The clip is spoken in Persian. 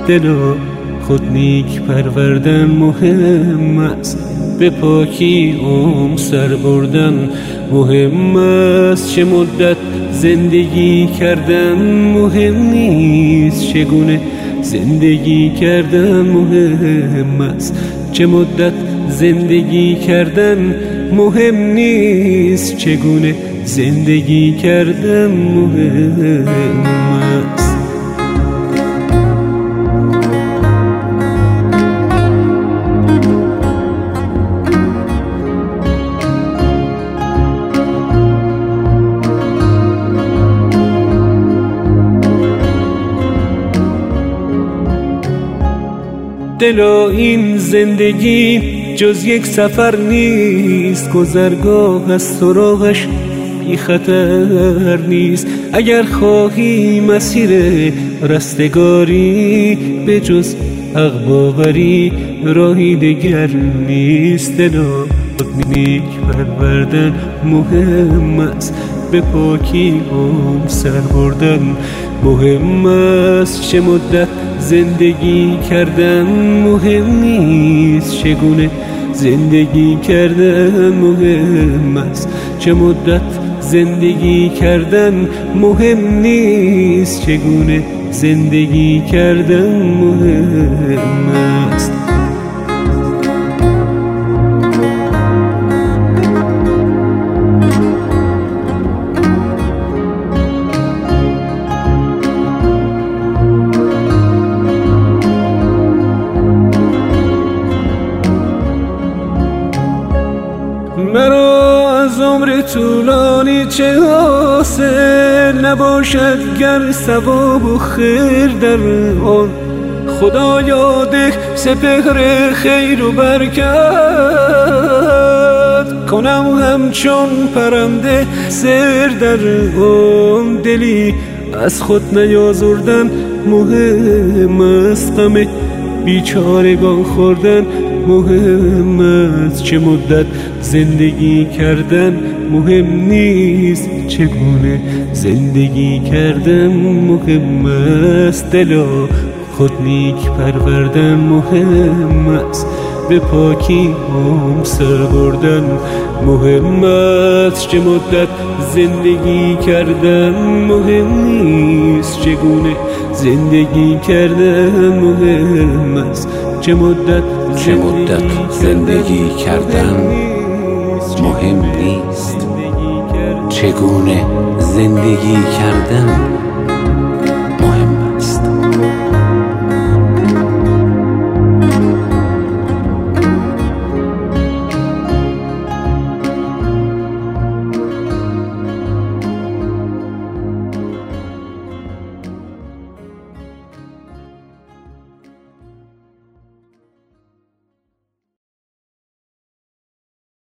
دل و خود نیک پروردن مهم است، به پاکی سر بردن مهم است. چه مدت زندگی کردن مهم نیست، چگونه زندگی کردن مهم است. چه مدت زندگی کردن مهم نیست، چگونه زندگی کردن مهم است. دلا این زندگی جز یک سفر نیست، گذرگاه از سراغش بی خطر نیست. اگر خواهی مسیر رستگاری، به جز حق باوری راهی دگر نیست. دلا نیک پروردن مهم است، به پاکی سر بردن مهم است. چه مدت زندگی کردن مهم نیست، چگونه زندگی کردن مهم است. چه مدت زندگی کردن مهم نیست، چگونه زندگی کردن مهم است. مرا از عمر طولانی چه حاصل، نباشد گر ثواب و خیر در آن. خدایا ده سپهر خیر و برکت، کنم همچون پرنده سر در آن. دلی از خود نیازردن مهم است، غم بیچارگان خوردن مهم است. چه مدت زندگی کردن مهم نیست، چگونه زندگی کردن مهم است. دلا خود نیک پروردن مهم است، به پاکی سر بردن مهم است. چه مدت زندگی کردن مهم نیست، چگونه زندگی کردن مهم است. چه مدت زندگی کردن مهم نیست، چگونه زندگی کردن